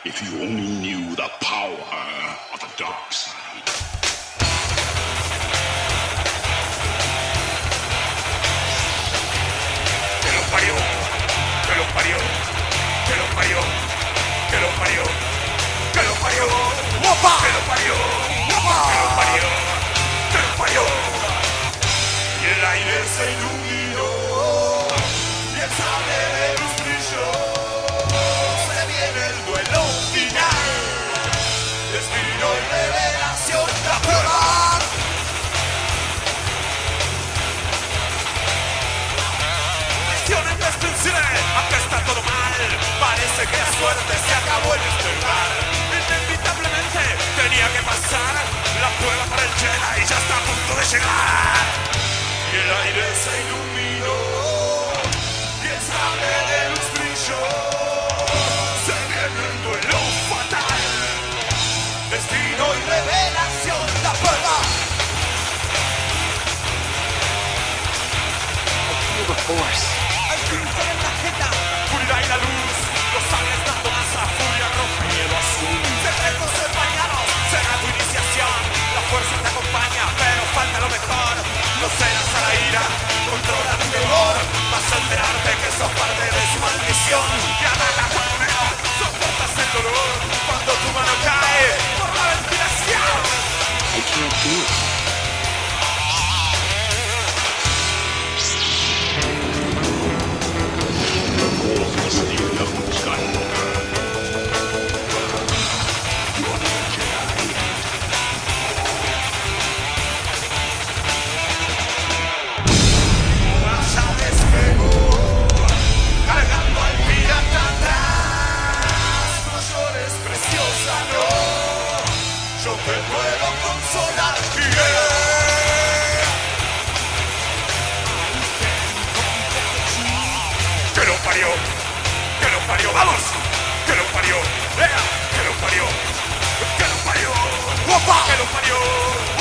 If you only knew the power of the dark side. Que lo parió, que lo parió, que lo parió, que lo parió, que lo parió, ¡opa! Que lo parió, ¡opa! Que lo parió, que lo parió. Y el aire se iluminó, y el sable de luz brilló. Se viene el duelo final, destino y revelación, la prueba. Misiones de extinción, acá está todo mal. Parece que la suerte se acabó en este lugar. Inevitablemente tenía que pasar la prueba para el Jedi y ya está a punto de llegar. Y el aire se iluminó, y el sable de luz brilló. Se viene el duelo fatal, destino y revelación, la prueba. The force. Al grito en la jeta, Oscuridad y la luz, los sables dando masa, furia roja y hielo azul. secretos empañados, Será tu iniciación, la fuerza te acompaña, pero falta lo mejor. No cedas a la ira, controla tu temor. Vas a enterarte que sos parte de su maldición. Ya no la moneda, soportas el dolor cuando tu mano cae por la ventilación. I can't do it. Ya despegó, cargando al pirata atrás. No llores, preciosa, no. Yo te puedo consolar. Que lo parió, que lo parió, vamos. Que lo parió, que lo parió, que lo parió, ¡opa! Que lo parió.